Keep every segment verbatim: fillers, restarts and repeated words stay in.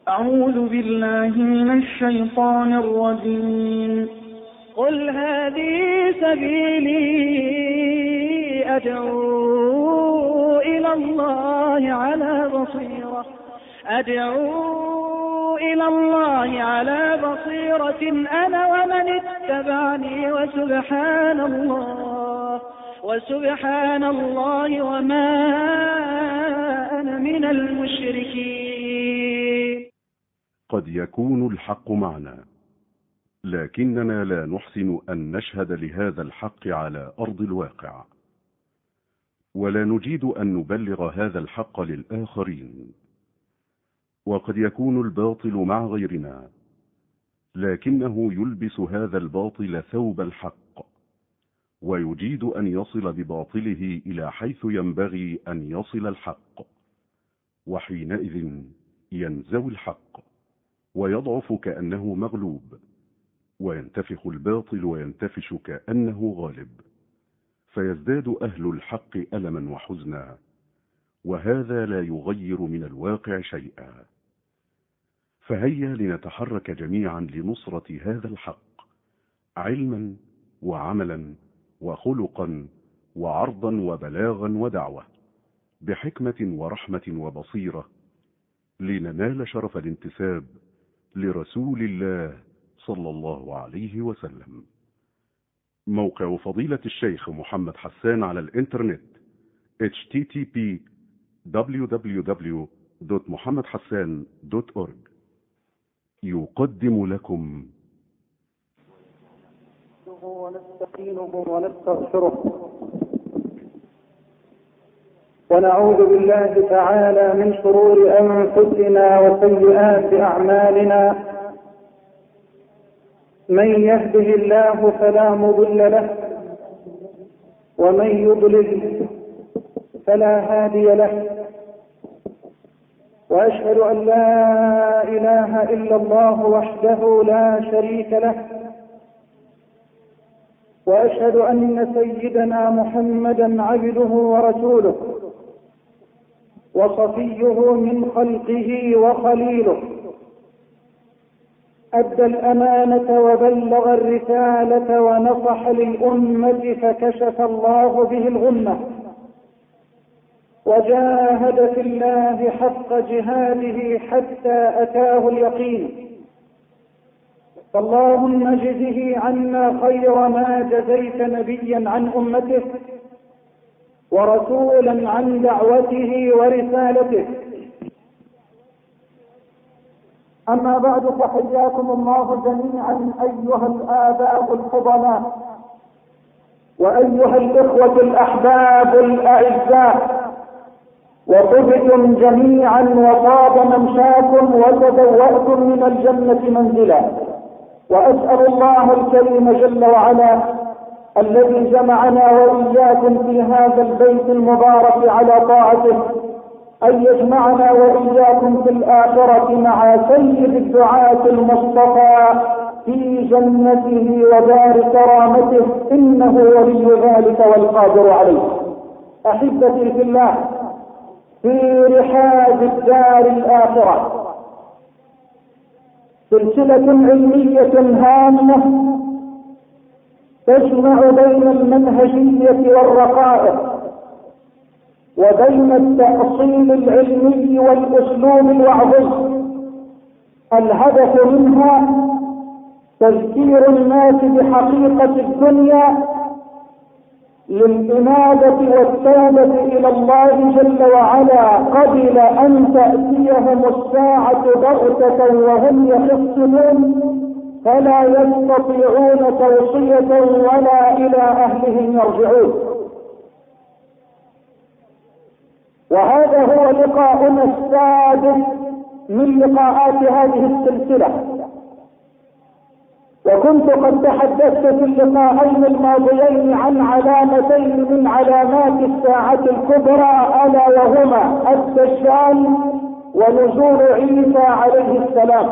أعوذ بالله من الشيطان الرجيم. قل هذه سبيلي أدعو إلى الله على بصيرة أدعو إلى الله على بصيرة أنا ومن اتبعني وسبحان الله وسبحان الله وما أنا من المشركين. قد يكون الحق معنا، لكننا لا نحسن أن نشهد لهذا الحق على أرض الواقع، ولا نجيد أن نبلغ هذا الحق للآخرين. وقد يكون الباطل مع غيرنا، لكنه يلبس هذا الباطل ثوب الحق، ويجيد أن يصل بباطله إلى حيث ينبغي أن يصل الحق، وحينئذ ينزوي الحق ويضعف كأنه مغلوب، وينتفخ الباطل وينتفش كأنه غالب، فيزداد أهل الحق ألما وحزنا، وهذا لا يغير من الواقع شيئا. فهيا لنتحرك جميعا لنصرة هذا الحق، علما وعملا وخلقا وعرضا وبلاغا ودعوة، بحكمة ورحمة وبصيرة، لننال شرف الانتساب لرسول الله صلى الله عليه وسلم. موقع فضيلة الشيخ محمد حسان على الإنترنت إتش تي تي بي دبليو دبليو دبليو دوت محمد حسان دوت أورج يقدم لكم ونستعينه ونستغفره ونعوذ بالله تعالى من شرور أنفسنا وسيئات أعمالنا. من يهده الله فلا مضل له، ومن يضلل فلا هادي له، وأشهد أن لا إله إلا الله وحده لا شريك له، وأشهد أن سيدنا محمدا عبده ورسوله وصفيه من خلقه وخليله، أدى الأمانة وبلغ الرسالة ونصح للأمة فكشف الله به الغمة، وجاهد في الله حق جهاده حتى أتاه اليقين. فاللهم اجزه عنا خير ما جزيت نبيا عن أمته ورسولا عن دعوته ورسالته. أما بعد، فحياكم الله جميعا أيها الآباء الفضلاء، وأيها الإخوة الأحباب الأعزاء، وطبتم جميعا وطاب ممشاكم وتبوأتم من الجنة منزلا. وأسأل الله الكريم جل وعلا الذي جمعنا وإياكم في هذا البيت المبارك على طاعته أن يجمعنا وإياكم في الآخرة مع سيد الدعاة المصطفى في جنته ودار كرامته، إنه ولي ذلك والقادر عليه. أحبتي في الله، في رحاب الدار الآخرة سلسلة علمية هامة تجمع بين المنهجية والرقائق، وبين التأصيل العلمي والأسلوب الوعظي. الهدف منها تذكير الناس بحقيقة الدنيا للإنابة والتوبة إلى الله جل وعلا قبل أن تأتيهم الساعة بغتة وهم يخصمون، فلا يستطيعون توصية ولا إلى أهلهم يرجعون. وهذا هو لقاؤنا السادس من لقاءات هذه السلسلة، وكنت قد تحدثت في اللقاءين الماضيين عن علامتين من علامات الساعة الكبرى، ألا وهما الدجال ونزول عيسى عليه السلام.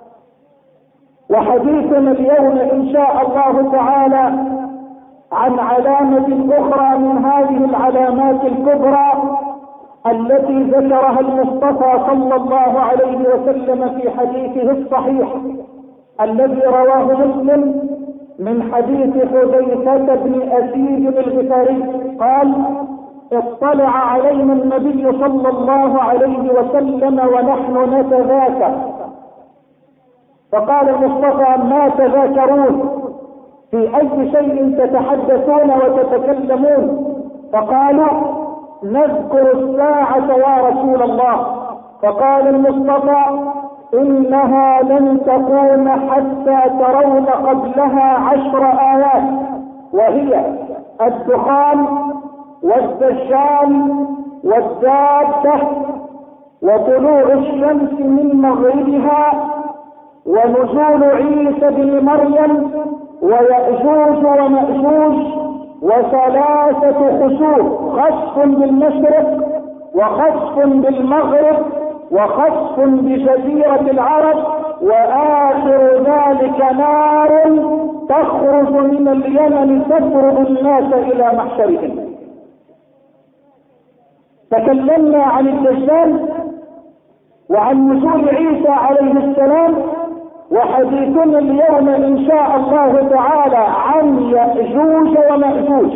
وحديثنا اليوم إن شاء الله تعالى عن علامة أخرى من هذه العلامات الكبرى، التي ذكرها المصطفى صلى الله عليه وسلم في حديثه الصحيح الذي رواه مسلم من حديث حذيفة بن أسيد الغفاري قال: اطلع علينا النبي صلى الله عليه وسلم ونحن نتذاكر، فقال المصطفى: ما تذاكرون؟ في أي شيء تتحدثون وتتكلمون؟ فقالوا: نذكر الساعة يا رسول الله. فقال المصطفى: إنها لن تقوم حتى ترون قبلها عشر آيات، وهي الدخان والدجال والدابة وطلوع الشمس من مغربها ونزول عيسى بن مريم ويأجوج ومأجوج وثلاثة خسوف، خسف بالمشرق وخسف بالمغرب وخسف بجزيرة العرب، وآخر ذلك نار تخرج من اليمن تفرض الناس إلى محشرهم. تكلمنا عن الدجال وعن نزول عيسى عليه السلام، وحديثنا اليوم إن شاء الله تعالى عن يأجوج ومأجوج.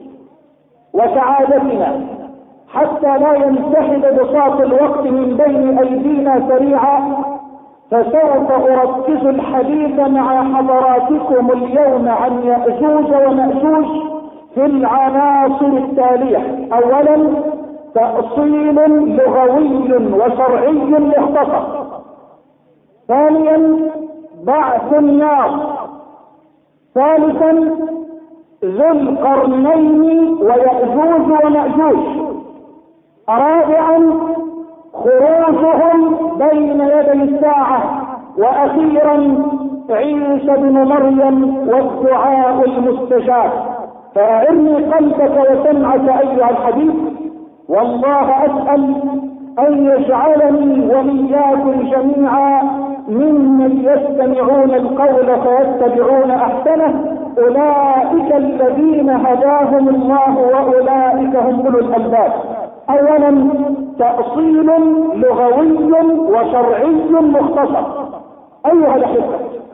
وسعادتنا حتى لا ينسحب بساط الوقت من بين أيدينا سريعا، فسوف أركز الحديث مع حضراتكم اليوم عن يأجوج ومأجوج في العناصر التالية: أولا تأصيل لغوي وشرعي مختصر، ثانيا بعث النار، ثالثا ذو القرنين ويأجوج ومأجوج، رابعا خروجهم بين يدي الساعة، واخيرا عيسى بن مريم والدعاء المستجاب. فأعرني قلبك وسمعك ايها الحبيب، والله اسأل ان يجعلني واياكم جميعا ممن يستمعون القول فيتبعون احسنه، اولئك الذين هداهم الله واولئك هم اولو الالباب. اولا تأصيل لغوي وشرعي مختصر. ايها الاحبة،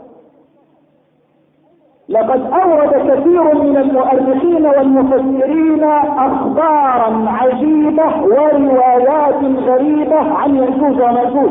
لقد اورد كثير من المؤرخين والمفسرين اخبارا عجيبة وروايات غريبة عن يأجوج ومأجوج.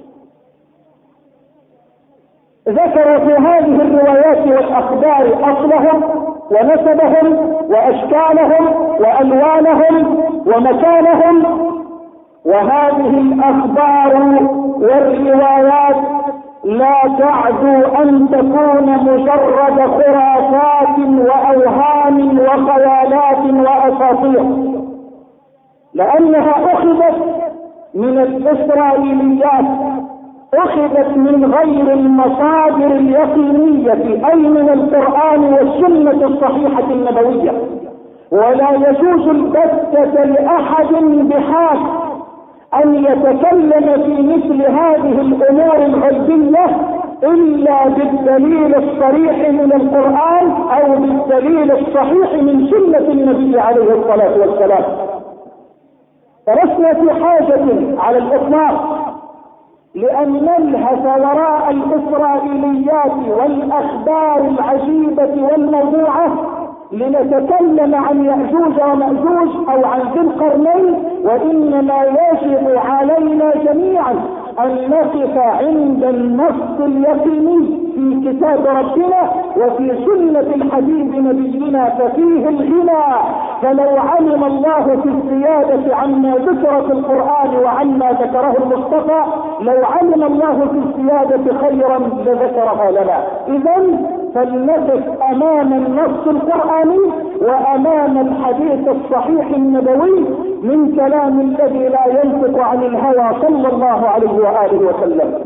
ذكروا في هذه الروايات والاخبار اصلهم ونسبهم واشكالهم والوانهم ومكانهم، وهذه الاخبار والروايات لا تعدو ان تكون مجرد خرافات واوهام وخيالات واساطير، لانها اخذت من الاسرائيليات، اخذت من غير المصادر اليقينية اي من القرآن والسنة الصحيحة النبوية. ولا يجوز البتة لاحد بحال ان يتكلم في مثل هذه الامور الغيبية الا بالدليل الصريح من القرآن او بالدليل الصحيح من سنة النبي عليه الصلاة والسلام. فلسنا في حاجة على الاطلاق لأن نلهث وراء الإسرائيليات والأخبار العجيبة والموضوعة لنتكلم عن يأجوج ومأجوج أو عن ذي القرنين، وإنما يجب علينا جميعا أن نقف عند النص اليقيني في كتاب ربنا وفي سنة الحبيب نبينا، ففيه الغنى. فلو علم الله في الزيادة عما ذكر في القرآن وعما ذكره المصطفى، لو علم الله في الزيادة خيرا لذكرها لنا. إذن فلنقف أمام النص القرآني وأمام الحديث الصحيح النبوي من كلام الذي لا ينطق عن الهوى صلى الله عليه وآله وسلم.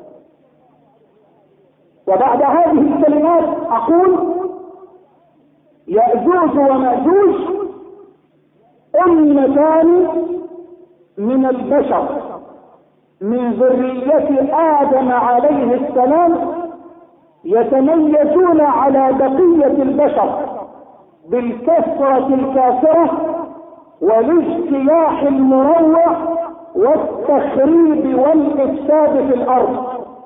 وبعد هذه الكلمات أقول: يأجوج ومأجوج أمتان من البشر من ذرية آدم عليه السلام، يتميزون على بقية البشر بالكثرة الكافرة والاجتياح المروع والتخريب والإفساد في الأرض.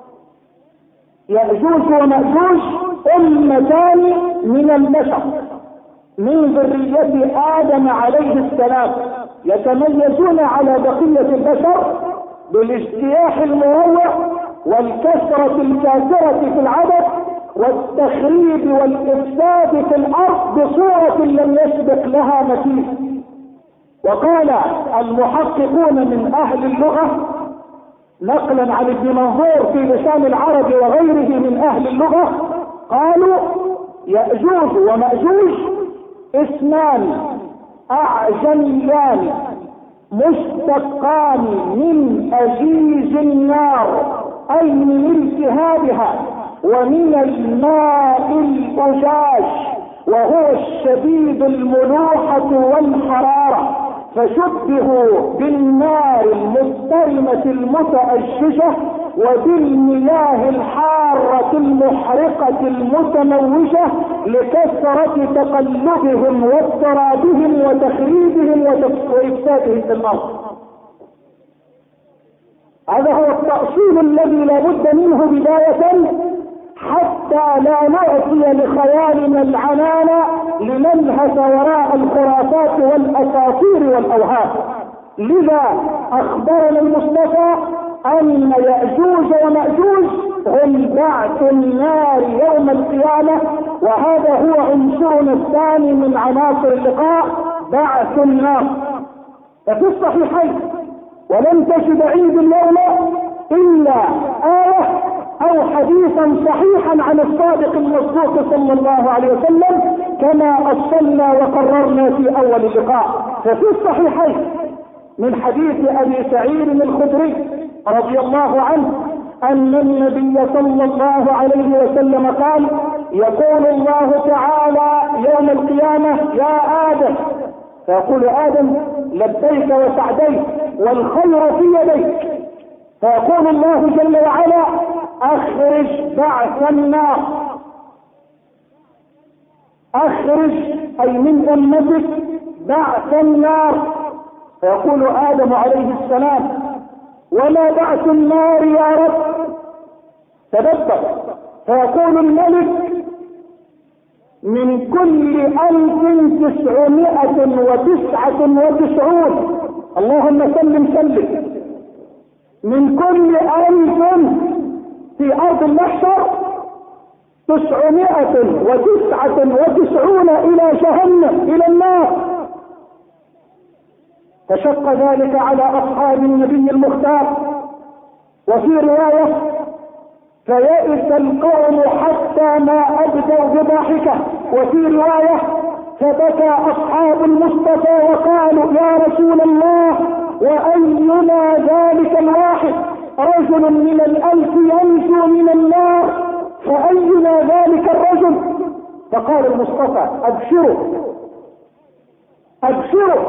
يأجوج ومأجوج أمتان من البشر من ذرية آدم عليه السلام، يتميزون على بقية البشر بالاجتياح المروع والكثرة الكاثرة في العدد والتخريب والإفساد في الأرض بصورة لم يسبق لها مثيل. وقال المحققون من أهل اللغة نقلا عن ابن منظور في لسان العرب وغيره من أهل اللغة، قالوا يأجوج ومأجوج اسمان أعجميان مشتقان من أجيج النار، أي من التهابها، ومن الماء الأجاج وهو الشديد الملوحة والحرارة، فشبهوا بالنار المضطرمة المتأججة وبالمياه الحارة المحرقة المتموجة لكثرة تقلبهم واضطرابهم وتخريبهم وإفسادهم في الأرض. هذا هو التأصيل الذي لا بد منه بداية حتى لا نعطي لخيالنا العنان لنلهث وراء الخرافات والأساطير والأوهام. لذا أخبرنا المصطفى أن يأجوج ومأجوج هم بعث النار يوم القيامة، وهذا هو عنصرنا الثاني من عناصر اللقاء، بعث النار. ففي الصحيحين ولم تجد عند اليوم إلا آية أو حديثا صحيحا عن الصادق المصدوق صلى الله عليه وسلم كما أصلنا وقررنا في أول اللقاء. ففي الصحيحين من حديث أبي سعيد الخدري رضي الله عنه أن النبي صلى الله عليه وسلم قال: يقول الله تعالى يوم القيامة: يا آدم، فيقول آدم: لبيك وسعديك والخير في يديك. فيقول الله جل وعلا: أخرج بعث النار، أخرج أي من أمتك بعث النار. فيقول آدم عليه السلام: وما بعث النار يا رب؟ تدبر. فيقول الملك: من كل ألف تسعمائة وتسعة وتسعون، اللهم سلم سلم، من كل ألف في أرض المحشر تسعمائة وتسعة وتسعون إلى جهنم، إلى النار. فشق ذلك على أصحاب النبي المختار. وفي رواية: فيئس القوم حتى ما أبدوا بضاحكه. وفي رواية: فبكى أصحاب المصطفى وقالوا: يا رسول الله، وأينا ذلك الواحد؟ رجل من الألف ينجو من النار، فأينا ذلك الرجل؟ فقال المصطفى: أبشروا أبشروا،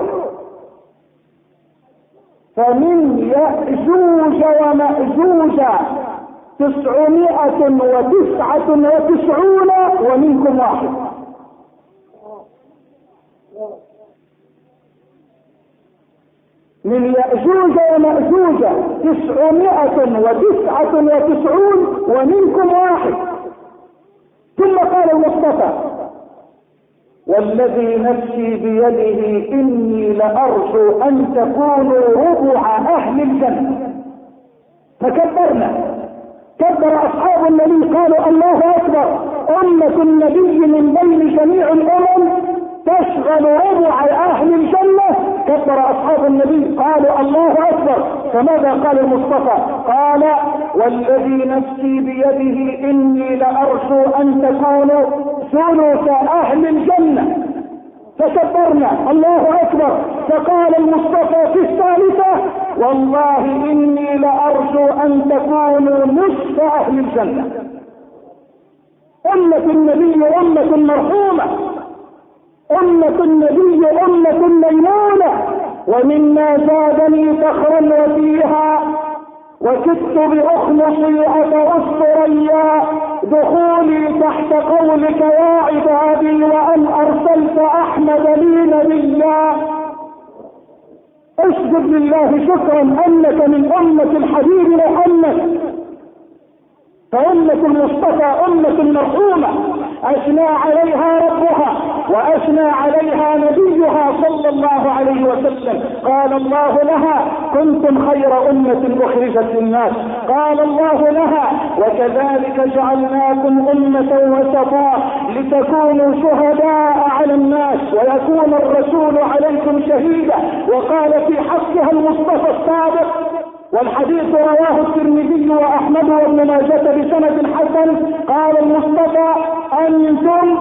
فمن يأجوج ومأجوج تسعمائة وتسعة وتسعون ومنكم واحد. من يأجوج ومأجوج تسعمائة وتسعة وتسعون ومنكم واحد. ثم قال المصطفى: والذي نفسي بيده إني لأرجو أن تكونوا ربع أهل الجنة. فكبرنا، كبر أصحاب النبي، قالوا: الله أكبر، أمة النبي من بين جميع الأمم تشغل ربع أهل الجنة. كبر أصحاب النبي، قالوا: الله أكبر. فماذا قال المصطفى؟ قال: والذي نفسي بيده إني لأرجو أن تكونوا ثلث أهل الجنة. فكبرنا، الله أكبر. فقال المصطفى في الثالثة: والله إني لأرجو أن تكونوا نصف أهل الجنة. أمة النبي أمة مرحومة، أمة النبي أمة ميمونة. ومما زادني فخرا وفيها وكدت بأخلصي أترس ريا دخولي تحت قولك يا عبادي، وأن أرسلت أحمد لي نبيا. اسجد لله شكرا انك من امة الحبيب محمد، فأمة المصطفى أمة مرحومة أثنى عليها ربها وأثنى عليها نبيها صلى الله عليه وسلم. قال الله لها كنتم خير أمة أخرجت للناس، قال الله لها وكذلك جعلناكم أمة وسطا لتكونوا شهداء على الناس ويكون الرسول عليكم شهيدا. وقال في حقها المصطفى الصادق، والحديث رواه الترمذي واحمد وابن ماجه بسند حسن، قال المصطفى انتم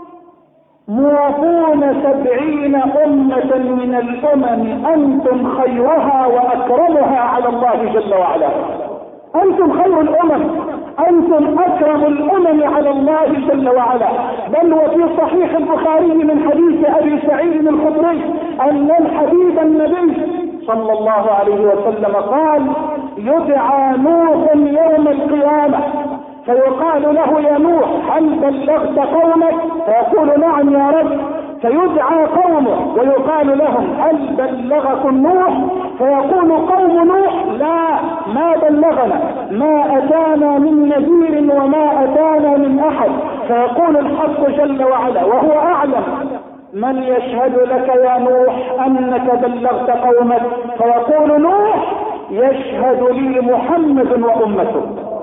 موافون سبعين امة من الامم انتم خيرها واكرمها على الله جل وعلا. انتم خير الامم، انتم اكرم الامم على الله جل وعلا. بل وفي صحيح البخاري من حديث ابي سعيد الخدري ان الحبيب النبي صلى الله عليه وسلم قال يدعى نوح يوم القيامة فيقال له يا نوح هل بلغت قومك؟ فيقول نعم يا رب. فيدعى قومه ويقال لهم هل بلغكم نوح؟ فيقول قوم نوح لا ما بلغنا، ما اتانا من نذير وما اتانا من احد. فيقول الحق جل وعلا وهو اعلم من يشهد لك يا نوح انك بلغت قومك؟ فيقول نوح يشهد لي محمد وامته.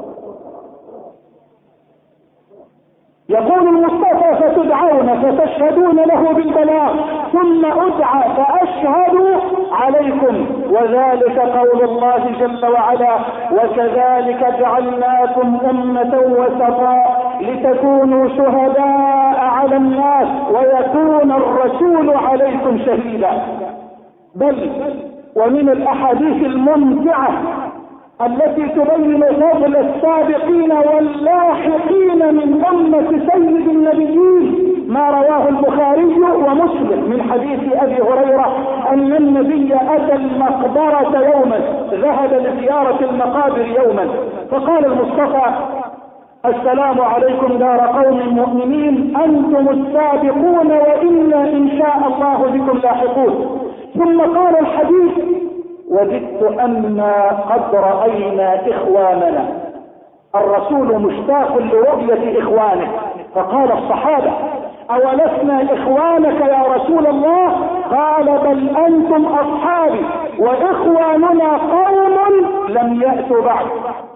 يقول المصطفى فتدعون فتشهدون له بالبلاغ ثم ادعى فاشهد عليكم، وذلك قول الله جل وعلا وكذلك جعلناكم امة وسطا لتكونوا شهداء على الناس ويكون الرسول عليكم شهيدا. بل ومن الاحاديث الممتعة التي تبين فضل السابقين واللاحقين من أمة سيد النبيين ما رواه البخاري ومسلم من حديث أبي هريرة أن النبي أتى المقبرة يوما، ذهب لزيارة المقابر يوما، فقال المصطفى السلام عليكم دار قوم مؤمنين أنتم السابقون وإنا إن شاء الله بكم لاحقون. ثم قال الحديث وجدت أننا قد رأينا إخواننا، الرسول مشتاق لرؤية إخوانه. فقال الصحابة أولسنا إخوانك يا رسول الله؟ قال بل أنتم أصحابي وإخواننا قوم لم يأتوا بعد،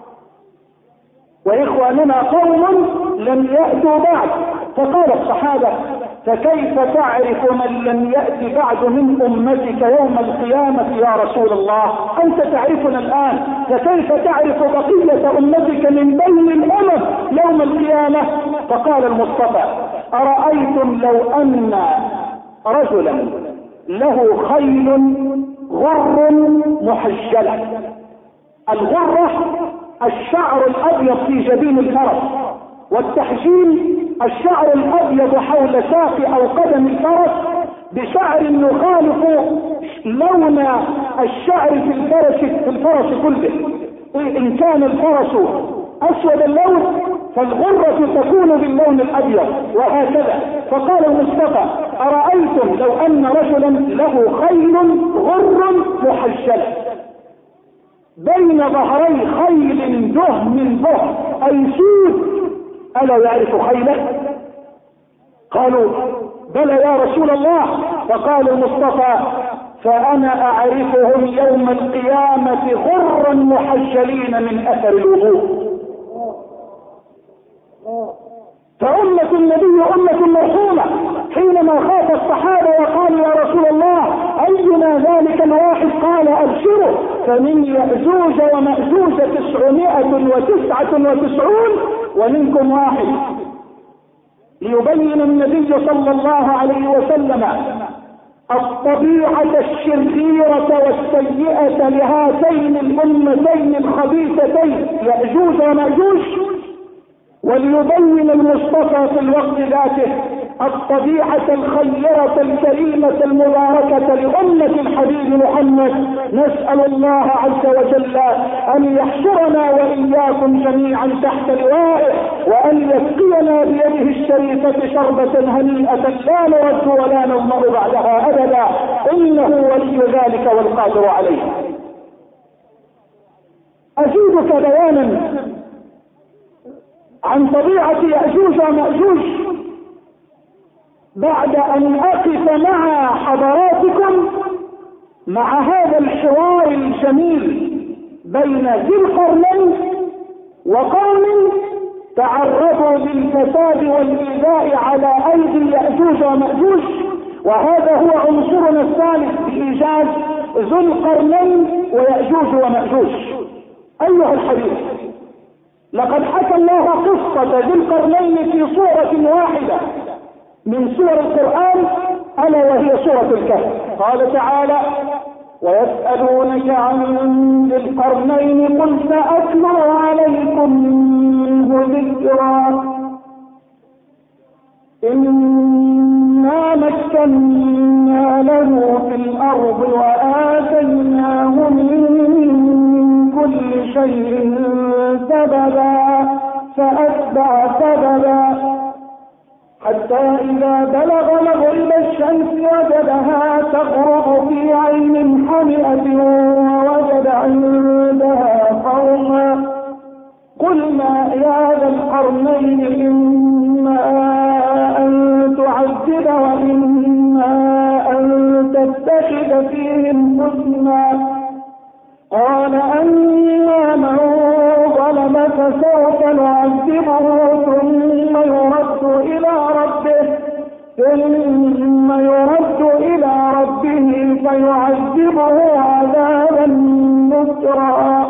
وإخواننا قوم لم يأتوا بعد. فقال الصحابة فكيف تعرف من لم يأتي بعد من أمتك يوم القيامة يا رسول الله؟ أنت تعرفنا الآن، فكيف تعرف بقية أمتك من بين الأمم يوم القيامة؟ فقال المصطفى أرأيتم لو أن رجلا له خيل غر محجلة، الغرة الشعر الأبيض في جبين الفرس، والتحجيل الشعر الأبيض حول ساق أو قدم الفرس بشعر يخالف لون الشعر في الفرس في الفرس كله. إن كان الفرس أسود اللون فالغرة تكون باللون الأبيض وهكذا. فقال المصطفى أرأيتم لو أن رجلا له خيل غر محجلة بين ظهري خيل دهم دهم أي سود، ألا يعرف خيله؟ قالوا بلى يا رسول الله. فقال المصطفى فأنا أعرفهم يوم القيامة غرا محجلين من أثر الوضوء. فأمة النبي أمة مرحومة. حينما خاف الصحابة وقالوا يا رسول الله أينا ذلك الواحد؟ قال أبشروا فمن يأجوج ومأجوج تسعمائة وتسعة وتسعون ومنكم واحد. ليبين النبي صلى الله عليه وسلم الطبيعة الشريرة والسيئة لهاتين الأمتين الخبيثتين يأجوج ومأجوج، وليبين المصطفى في الوقت ذاته الطبيعة الخيرة الكريمة المباركة لأمة الحبيب محمد. نسأل الله عز وجل أن يحشرنا وإياكم جميعا تحت لوائه، وأن يسقينا بيده الشريفة شربة هنيئة لا نرد ولا نظمأ بعدها أبدا، إنه ولي ذلك والقادر عليه. أزيدك بيانا عن طبيعة يأجوج ومأجوج بعد أن أقف مع حضراتكم مع هذا الحوار الجميل بين ذي القرنين وقوم تعرضوا للفساد والإيذاء على أيدي يأجوج ومأجوج. وهذا هو عنصرنا الثالث بإيجاز ذو القرنين ويأجوج ومأجوج. أيها الحبيب، لقد حكى الله قصة ذي القرنين في سورة واحدة من سور القرآن، ألا وهي سورة الكهف. قال تعالى: ويسألونك عن ذي القرنين قل سأتلو عليكم منه ذكرا إنا مكنا له في الأرض وآتيناه من كل شيء سببا فأتبع سببا حتى إذا بلغ مغرب الشمس وجدها تغرب في عين حمئة ووجد عندها قوما قلنا يا ذا القرنين إما أن تعذب وإما أن تتخذ فيهم حسنا قال أما من ظلم فسوف نعذبه ثم يرد إلى ربه ثم يرد إلى ربه فيعذبه عذابا نكرا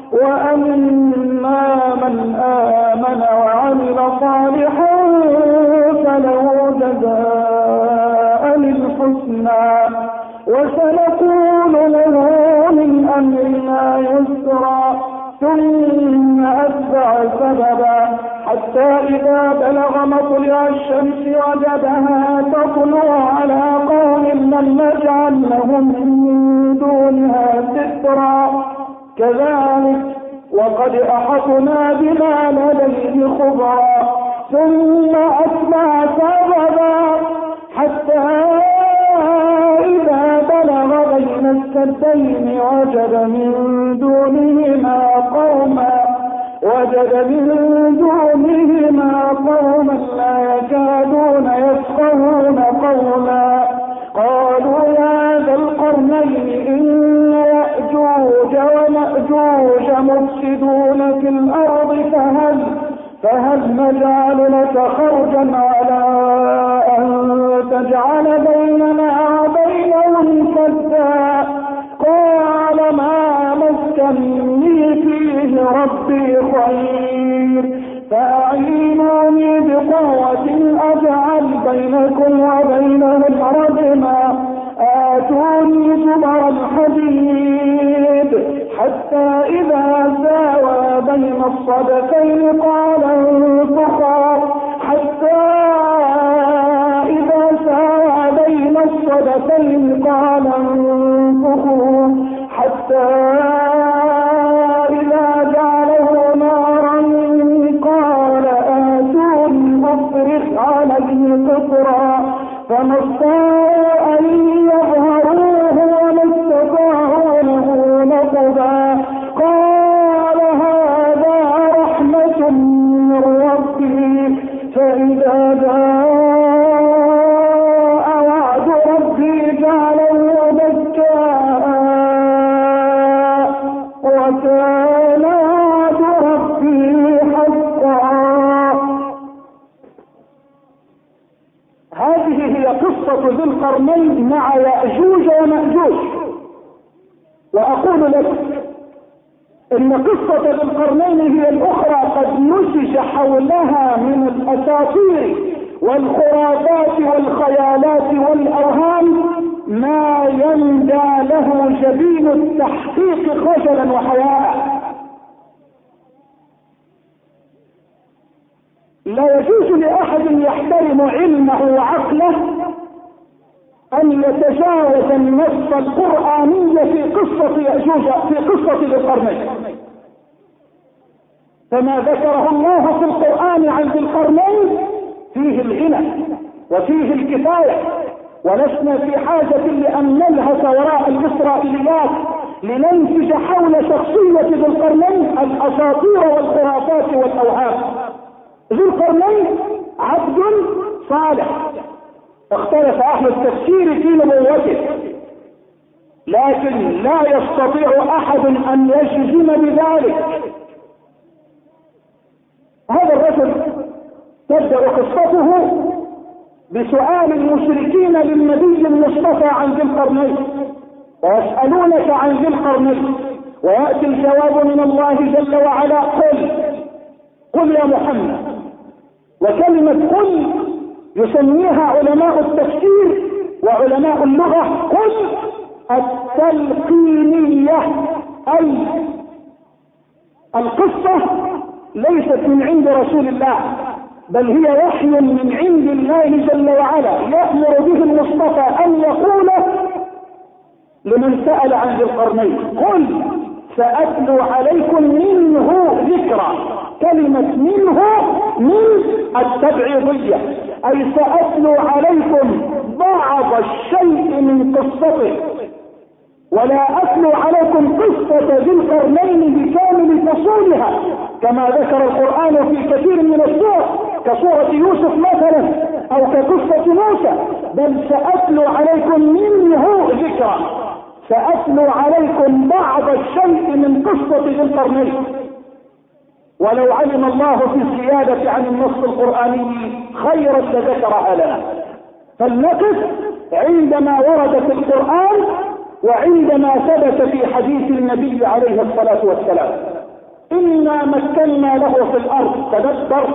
وأما من آمن وعمل صالحا فله جزاء الحسنى وسنكون له من أمرنا يسرا ثم أتبع سببا حتى إذا بلغ مطلع الشمس وجدها تطلع على قوم لم نجعل لهم من دونها سترا كذلك وقد أحطنا بما لديه خبرا ثم أتبع سببا حتى إذا بلغ بين السدين وجد من دونهما قوما وجد من دونهما قوما لا يكادون يفقهون قولا قالوا يا ذا القرنين إن يأجوج ومأجوج مفسدون في الأرض فهل فهل نجعل لك خرجا على أن تجعل بيننا وبينهم سدا قال ما مسكني فيه ربي خير فأعينوني بقوة أجعل بينكم وبينهم ردما آتوني زبر الحديد حتى إذا ساوى بين الصدفين قال انفخا حتى إذا ساوى بين الصدفين قال انفخوا حتى إذا جعله نارا قال آتوني أفرغ عليه قطرا فما استطاعوا أن يظهروه وما استطاعوا له نقبا قال هذا رحمة من ربي فإذا جاء وعد ربي جعله دكاء وكان وعد ربي حقا. هذه هي قصة ذي القرنين مع يأجوج ومأجوج. وأقول لك إن قصة ذي القرنين هي الأخرى قد نسج حولها من الأساطير والخرافات والخيالات والأوهام ما يندى له جبين التحقيق خجلا وحياء. لا يجوز لأحد يحترم علمه وعقله أن يتجاوز النص القرآني في قصة يأجوج في قصة ذي القرنين. فما ذكره الله في القرآن عن ذي القرنين فيه الغنى وفيه الكفاية، ولسنا في حاجة لأن نلهث وراء الإسرائيليات لننتج حول شخصية ذي القرنين الأساطير والخرافات والأوهام. ذي القرنين عبد صالح، اختلف أهل التفسير في نبوته، لكن لا يستطيع أحد أن يجزم بذلك. هذا الرجل تبدأ قصته بسؤال المشركين للنبي المصطفى عن ذي القرنين، ويسألونك عن ذي القرنين، ويأتي الجواب من الله جل وعلا: قل قل يا محمد. وكلمة قل يسميها علماء التفسير وعلماء اللغة قل التلقينية، أي القصة ليست من عند رسول الله، بل هي وحي من عند الله جل وعلا يأمر به المصطفى أن يقول لمن سأل عن ذي القرنين: قل سأتلو عليكم منه ذكرى. كلمة منه من التبعيضية، أي سأتلو عليكم بعض الشيء من قصته، ولا أتلو عليكم قصة ذي القرنين بكامل فصولها كما ذكر القرآن في كثير من السور كسورة يوسف مثلا أو كقصة موسى، بل سأتلو عليكم منه ذكرى، سأتلو عليكم بعض الشيء من قصة ذي القرنين. ولو علم الله في الزيادة عن النص القرآني خيرا لذكرها لنا، فلنقف عندما ورد في القرآن وعندما ثبت في حديث النبي عليه الصلاة والسلام: إنا مكنا له في الأرض. تدبر: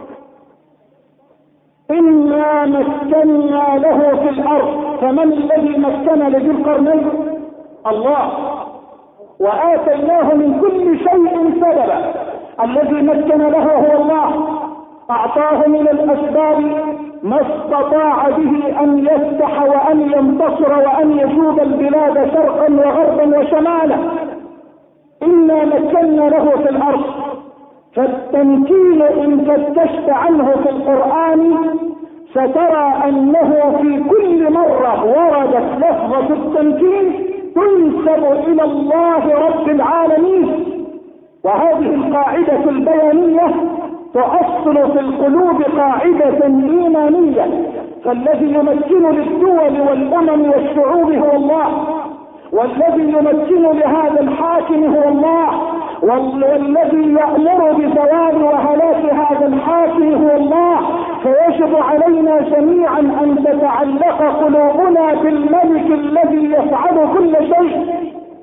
إنا مكنا له في الأرض. فمن الذي مكن لذي القرنين؟ الله. وآتيناه من كل شيء سببا. الذي مكن له هو الله، أعطاه من الأسباب ما استطاع به أن يفتح وأن ينتصر وأن يجوب البلاد شرقا وغربا وشمالا. إنا مكنا له في الأرض. فالتمكين إن فتشت عنه في القرآن سترى أنه في كل مرة وردت لفظة التمكين تنسب إلى الله رب العالمين. وهذه القاعدة البيانية تؤصل في القلوب قاعدة إيمانية، فالذي يمكن للدول والأمم والشعوب هو الله، والذي يمكن لهذا الحاكم هو الله، والذي يأمر بزوال وهلاك هذا الحاكم هو الله. فيجب علينا جميعا أن تتعلق قلوبنا بالملك الذي يفعل كل شيء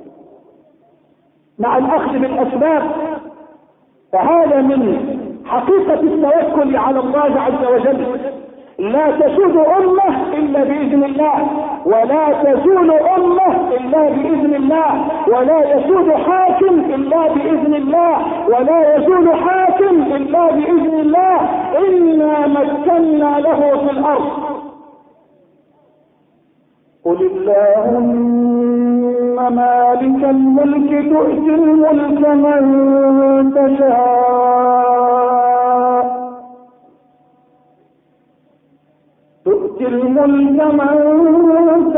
مع الأخذ بالأسباب. فهذا من حقيقة التوكل على الله عز وجل. لا تسود أمة إلا بإذن الله، ولا تزول أمة إلا بإذن الله، ولا يسود حاكم إلا بإذن الله، ولا يزول حاكم إلا بإذن الله. إنا مكنا له في الأرض. قل اللهم مالك الملك تؤتي الملك من تشاء، تؤتي الملك من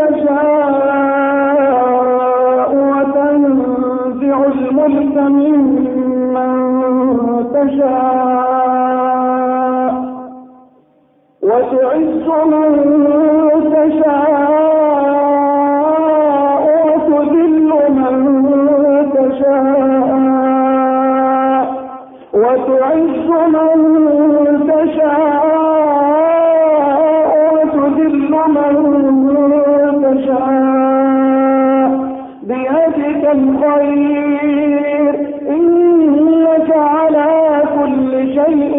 تشاء وتنزع الملك ممن تشاء وتعز من تشاء وتذل من تشاء وتعز من تشاء بيدك الخير إنك على كل شيء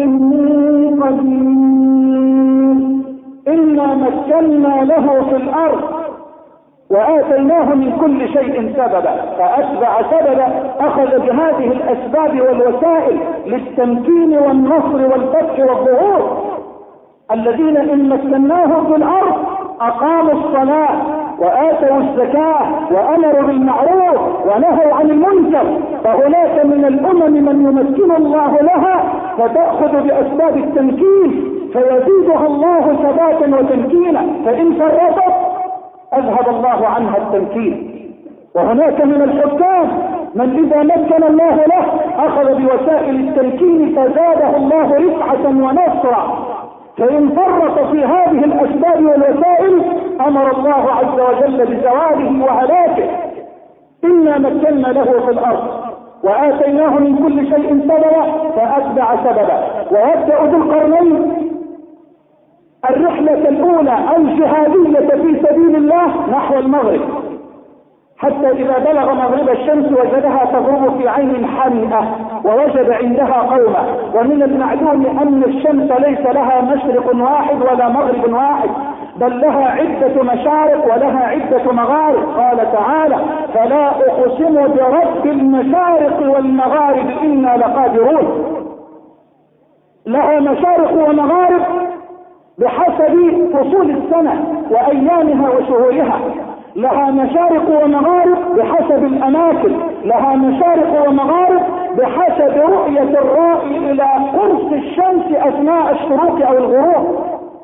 قدير. إنا مكنا له في الأرض وآتيناه من كل شيء سببا فأتبع سببا، أخذ بهذه الأسباب والوسائل للتمكين والنصر والفتح والظهور. الذين إن مكناهم في الأرض أقاموا الصلاة وآتوا الزكاة وأمروا بالمعروف ونهوا عن المنكر، فهناك من الأمم من يمكن الله لها فتأخذ بأسباب التمكين فيزيدها الله ثباتا وتمكينا، فإن فرطت أذهب الله عنها التمكين. وهناك من الحكام من إذا مكن الله له أخذ بوسائل التمكين فزاده الله رفعة ونصرا، فإن فرط في هذه الأسباب والوسائل أمر الله عز وجل بزواله وهلاكه. إنا مكنا له في الأرض وآتيناه من كل شيء سببا فأتبع سببا. ويبدأ ذو القرنين الرحلة الأولى الجهادية في سبيل الله نحو المغرب، حتى إذا بلغ مغرب الشمس وجدها تغرب في عين حمئة ووجد عندها قوما. ومن المعلوم أن الشمس ليس لها مشرق واحد ولا مغرب واحد، بل لها عدة مشارق ولها عدة مغارب. قال تعالى: فلا أقسم برب المشارق والمغارب إنا لقادرون. لها مشارق ومغارب بحسب فصول السنة وأيامها وشهورها، لها مشارق ومغارب بحسب الأماكن، لها مشارق ومغارب بحسب رؤية الرائي إلى قرص الشمس أثناء الشروق أو الغروب،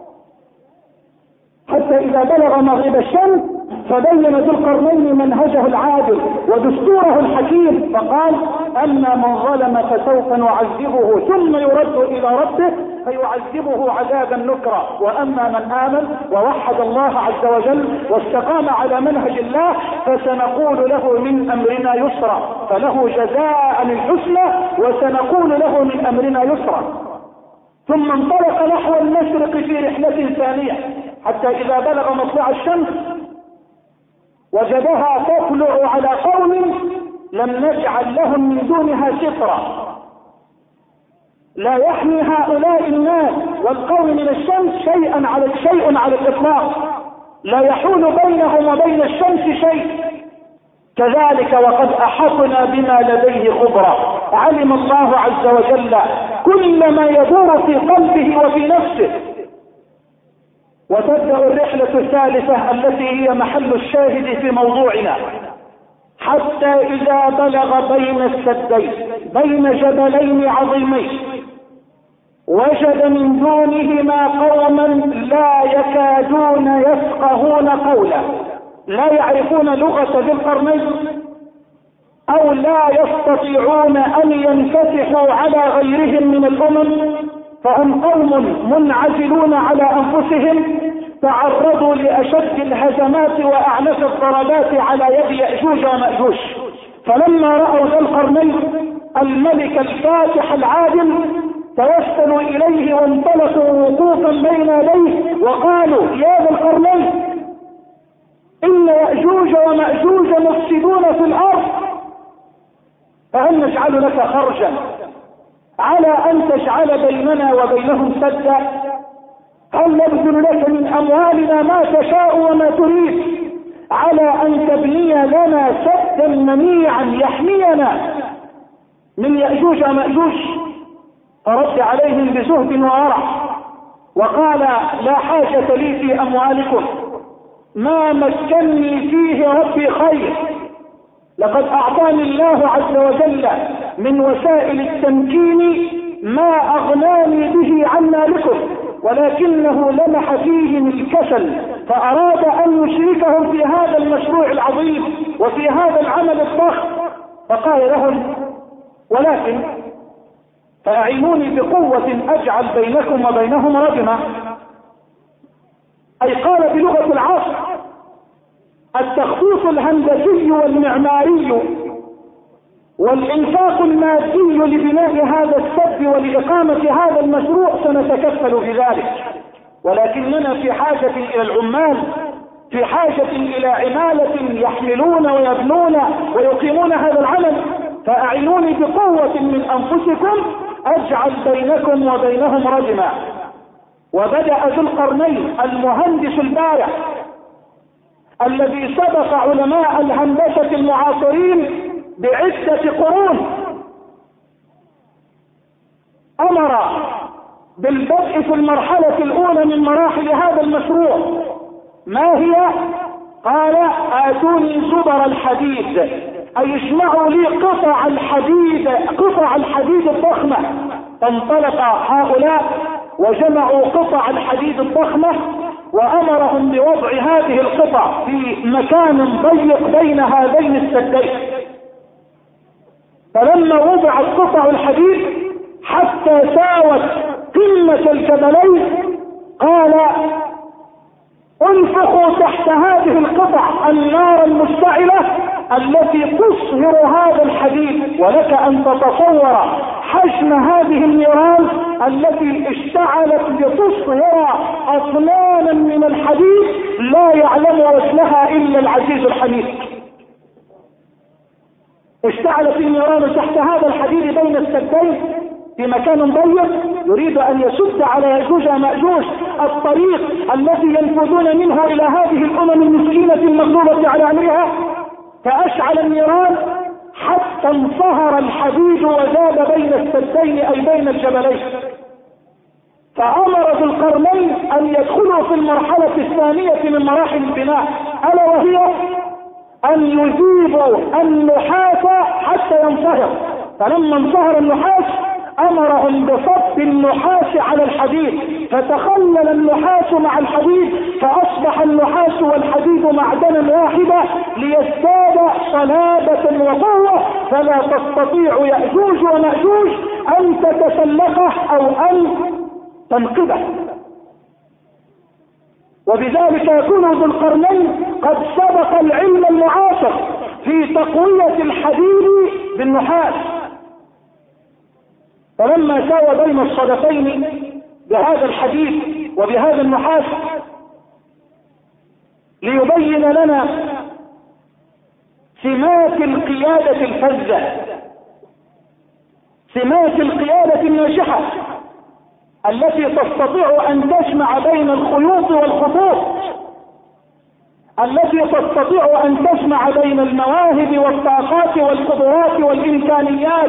حتى إذا بلغ مغرب الشمس فبين ذو القرنين منهجه العادل ودستوره الحكيم، فقال: أما من ظلم فسوف نعذبه ثم يرد إلى ربه فيعذبه عذابا نكرا، وأما من آمن ووحد الله عز وجل واستقام على منهج الله فسنقول له من أمرنا يسرا، فله جزاء الحسنى وسنقول له من أمرنا يسرا. ثم انطلق نحو المشرق في رحلة ثانية حتى إذا بلغ مطلع الشمس وجدها تطلع على قوم لم نجعل لهم من دونها سترا، لا يحمي هؤلاء الناس والقوم من الشمس شيئا على شيء على الإطلاق، لا يحول بينهم وبين الشمس شيء. كذلك وقد أحطنا بما لديه خبرا، علم الله عز وجل كل ما يدور في قلبه وفي نفسه. وتبدأ الرحلة الثالثة التي هي محل الشاهد في موضوعنا، حتى إذا بلغ بين السدين بين جبلين عظيمين وجد من دونهما قوما لا يكادون يفقهون قولا، لا يعرفون لغة ذي القرنين أو لا يستطيعون أن ينفتحوا على غيرهم من الأمم، فهم قوم منعزلون على أنفسهم تعرضوا لأشد الهجمات وأعنف الضربات على يد يأجوج ومأجوج. فلما رأوا ذا القرنين الملك الفاتح العادل توسلوا إليه وانطلقوا وقوفا بين يديه وقالوا: يا ذا القرنين، إن يأجوج ومأجوج مفسدون في الأرض، فهل نجعل لك خرجا على أن تجعل بيننا وبينهم سدا؟ هل نبذل لك من أموالنا ما تشاء وما تريد على أن تبني لنا سدا منيعا يحمينا من يأجوج ومأجوج؟ فرد عليهم بزهد وورع وقال: لا حاجة لي في أموالكم، ما مكنني فيه ربي خير، لقد أعطاني الله عز وجل من وسائل التمكين ما أغناني به عن مالكم، ولكنه لمح فيهم الكسل فأراد أن يشركهم في هذا المشروع العظيم وفي هذا العمل الضخم، فقال لهم: ولكن فأعينوني بقوة أجعل بينكم وبينهم ردما. أي قال بلغة العصر: التخطيط الهندسي والمعماري والإنفاق المادي لبناء هذا السد ولإقامة هذا المشروع سنتكفل بذلك، ولكننا في حاجة إلى العمال، في حاجة إلى عمالة يحملون ويبنون ويقيمون هذا العمل، فأعينوني بقوة من أنفسكم أجعل بينكم وبينهم رجما. وبدأ ذو القرنين المهندس البارع الذي سبق علماء الهندسة المعاصرين بعدة قرون، أمر بالبدء في المرحلة الأولى من مراحل هذا المشروع. ما هي؟ قال: آتوني زبر الحديد، أي اجمعوا لي قطع الحديد، قطع الحديد الضخمة. فانطلق هؤلاء وجمعوا قطع الحديد الضخمة، وأمرهم بوضع هذه القطع في مكان ضيق بين هذين السدين. فلما وضعت قطع الحديد حتى ساوت قمة الجبلين، قال: انفخوا تحت هذه القطع النار المشتعلة التي تصهر هذا الحديد. ولك أن تتصور حجم هذه النيران التي اشتعلت لتصهر أطنانا من الحديد لا يعلم وزنها إلا العزيز الحميد. اشتعلت النيران تحت هذا الحديد بين السدين في مكان ضيق، يريد أن يسد على يأجوج ومأجوج الطريق الذي ينفذون منه إلى هذه الأمم المسلمة المغلوبة على أمرها. فأشعل النيران حتى انصهر الحديد وزاد بين السدين أي بين الجبلين. فأمر ذو القرنين أن يدخلوا في المرحلة الثانية من مراحل البناء، ألا وهي أن يذيبوا النحاس حتى ينصهر. فلما انصهر النحاس أمرهم بصب النحاس على الحديد، فتخلل النحاس مع الحديد، فأصبح النحاس والحديد معدنا واحدا ليزداد صلابة وقوة، فلا تستطيع يأجوج ومأجوج أن تتسلقه أو أن تنقذه. وبذلك يكون ذو القرنين قد سبق العلم المعاصر في تقوية الحديد بالنحاس. فلما ساوى بين الصدفين بهذا الحديد وبهذا النحاس ليبين لنا سمات القيادة الفذة، سمات القيادة الناجحة التي تستطيع أن تجمع بين الخيوط والخطوط، التي تستطيع أن تجمع بين المواهب والطاقات والقدرات والإمكانيات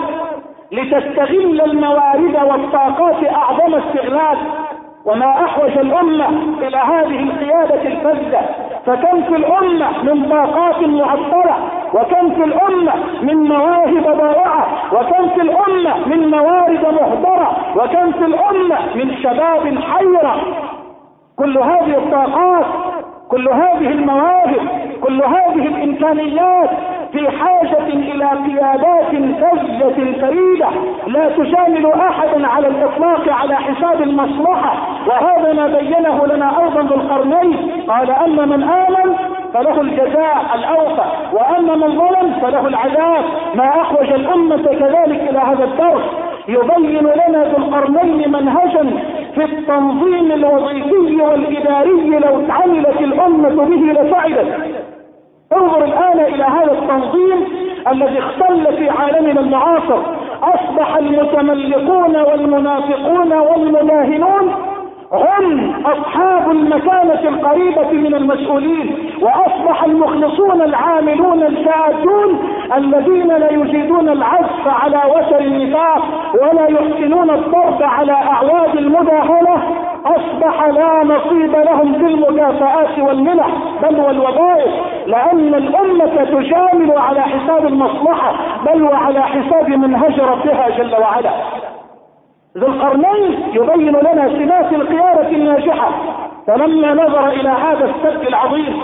لتستغل الموارد والطاقات أعظم استغلال. وما أحوج الأمة إلى هذه القيادة الفذة، فكم في الأمة من طاقات معطلة، وكم في الأمة من مواهب ضائعة، وكم في الأمة من موارد مهدرة، وكم في الأمة من شباب حيرة. كل هذه الطاقات، كل هذه المواهب، كل هذه الإمكانيات في حاجة إلى قيادات فذة فريدة لا تجامل أحدا على الإطلاق على حساب المصلحة. وهذا ما بينه لنا أيضا ذو القرنين، قال: أما من آمن فله الجزاء الأوفى، وأما من ظلم فله العذاب. ما أحوج الأمة كذلك إلى هذا الدرس يبين لنا ذو القرنين منهجا في التنظيم الوظيفي والإداري لو عملت الأمة به لسعدت. انظر الآن إلى هذا التنظيم الذي اختل في عالمنا المعاصر. أصبح المتملقون والمنافقون والمداهنون هم أصحاب المكانة القريبة من المسؤولين، وأصبح المخلصون العاملون الجادون الذين لا يجيدون العزف على وتر النفاق ولا يحسنون الضرب على أعواد المداهنة، أصبح لا نصيب لهم في المكافآت والمنح بل والوظائف، لأن الأمة تجامل على حساب المصلحة بل وعلى حساب منهج ربها جل وعلا. ذو القرنين يبين لنا سمات القيادة الناجحة. فلما نظر إلى هذا السد العظيم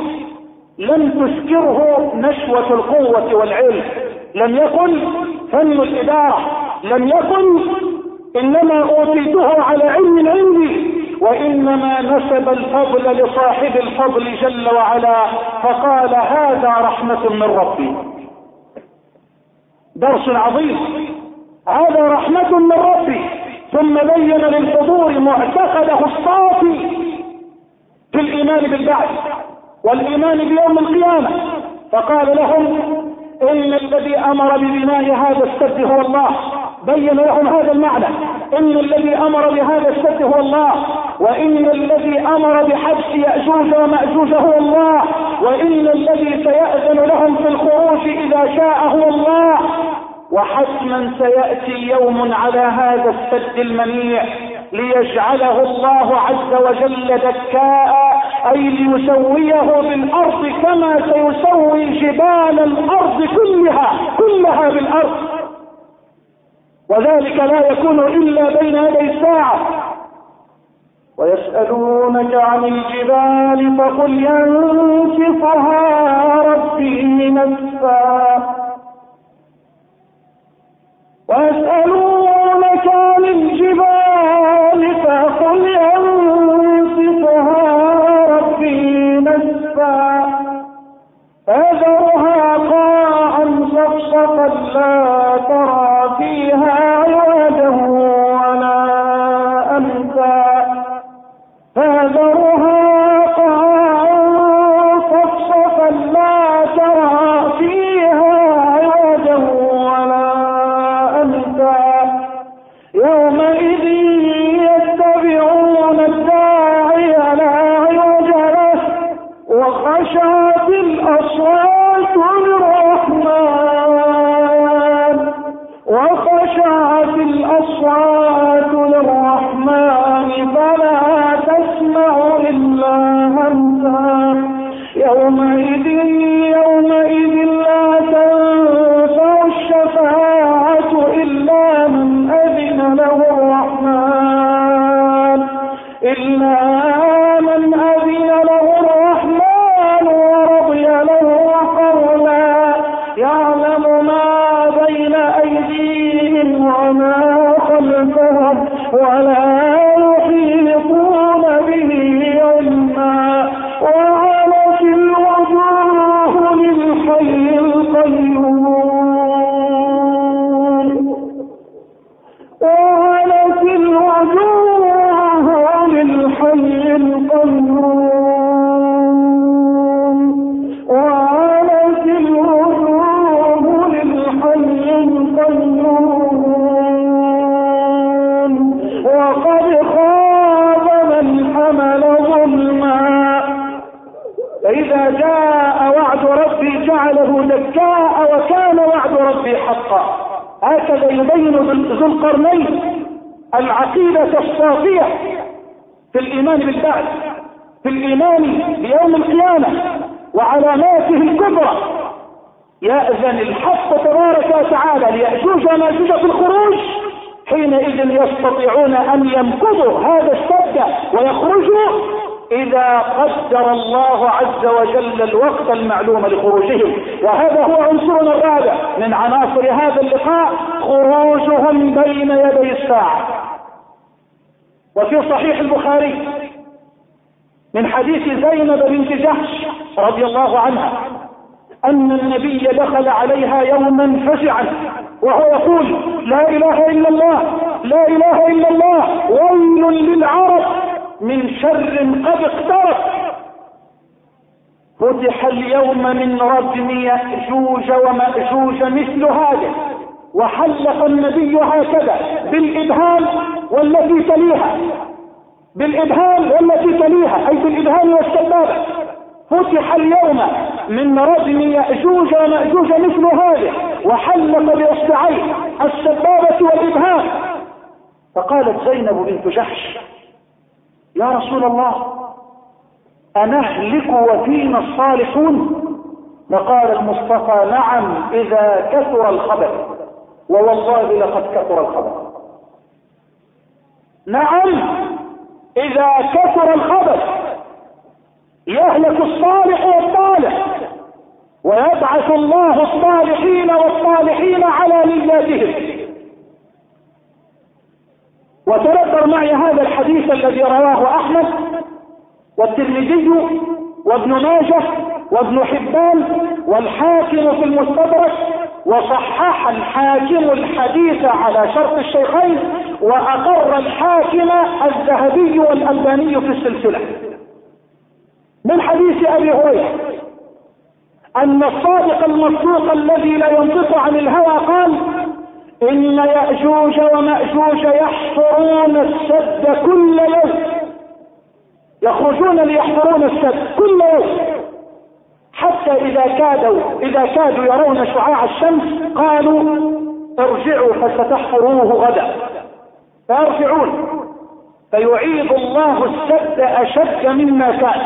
لم تسكره نشوة القوة والعلم، لم يكن فن الإدارة، لم يكن إنما أوتيته على علم عندي، وإنما نسب الفضل لصاحب الفضل جل وعلا، فقال: هذا رحمة من ربي. درس عظيم، هذا رحمة من ربي. ثم بين للحضور معتقده الصافي في الإيمان بالبعث والإيمان بيوم القيامة، فقال لهم: إن الذي أمر ببناء هذا السد هو الله. بين لهم هذا المعنى، إن الذي أمر بهذا السد هو الله، وإن الذي أمر بحبس يأجوج ومأجوج هو الله، وإن الذي سيأذن لهم في الخروج إذا شاء هو الله. وحتما سيأتي يوم على هذا السد المنيع ليجعله الله عز وجل دكاء، أي ليسويه بالأرض كما سيسوي جبال الأرض كلها كلها بالأرض، وذلك لا يكون إلا بين يدي الساعة. ويسألونك عن الجبال فقل ينسفها ربي نسفا. ويسألونك عن الجبال فقل ينسفها ربي نسفا فذرها قاعا صفصفا لا ترى فيها عوجا ولا أمتا فذرها قاعا صفصفا لا ترى فيها عوجا ولا أمتا يومئذ يتبعون الداعي لا عوج له وخشعت الأصوات للرحمن وخشعت الأصوات للرحمن فلا تسمع إلا همسا يومئذ يومئذ لا تنفع الشفاعة إلا من أذن له الرحمن إلا من أذن له الرحمن ورضي له قولا يعلم ما بين أيديهم وما خلفهم ولا يحيطون به علما وعنت الوجوه للحي القيوم وعنت الوجوه للحي القيوم وعنت الوجوه للحي القيوم وقد خاب من حمل ظلما. فإذا جاء وعد ربي جعله دكاء وكان وعد ربي حقا. هكذا يبين ذو القرنين العقيدة الصافية في الإيمان بالبعث، في الإيمان بيوم القيامة وعلاماته الكبرى. يأذن الحق تبارك وتعالى ليأجوج ومأجوج في الخروج، حينئذ يستطيعون أن يمكثوا هذا السد ويخرجوا إذا قدر الله عز وجل الوقت المعلوم لخروجهم. وهذا هو عنصرنا الرابع من عناصر هذا اللقاء، خروجهم بين يدي الساعة. وفي صحيح البخاري من حديث زينب بنت جحش رضي الله عنها أن النبي دخل عليها يوما فزعا وهو يقول لا إله إلا الله لا إله إلا الله ويل للعرب من شر قد اقترب. فتح اليوم من ردم يأجوج ومأجوج مثل هذا، وحلق النبي هكذا بالإبهام والتي تليها بالإبهام والتي تليها أي بالإبهام والسبابة. فتح اليوم من ردم يأجوج ومأجوج مثل هذا، وحلق بإصبعيه السبابة والإبهام. فقالت زينب بنت جحش يا رسول الله أنهلك وفينا الصالحون؟ فقال المصطفى نعم إذا كثر الخبث، ووالله لقد كثر الخبث. نعم إذا كثر الخبث يهلك الصالح والصالح، ويبعث الله الصالحين والصالحين على نياتهم. وتذكر معي هذا الحديث الذي رواه أحمد والترمذي وابن ماجه وابن حبان والحاكم في المستدرك، وصحح الحاكم الحديث على شرط الشيخين، وأقر الحاكم الذهبي والألباني في السلسلة، من حديث أبي هريرة أن الصادق المصدوق الذي لا ينطق عن الهوى قال إن يأجوج ومأجوج يحفرون السد كل يوم، يخرجون ليحفرون السد كل يوم، حتى إذا كادوا إذا كادوا يرون شعاع الشمس قالوا ارجعوا فستحفروه غدا، فيرجعون فيعيد الله السد أشد مما كان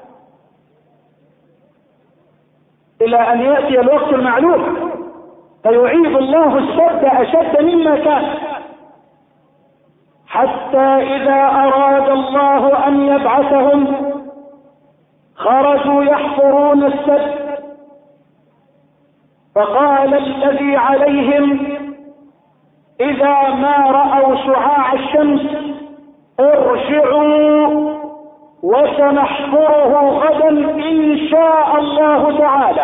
إلى أن يأتي الوقت المعلوم، فيعيد الله السد أشد مما كان، حتى إذا أراد الله أن يبعثهم خرجوا يحفرون السد، فقال الذي عليهم إذا ما رأوا شعاع الشمس ارجعوا وسنحفره غدا إن شاء الله تعالى.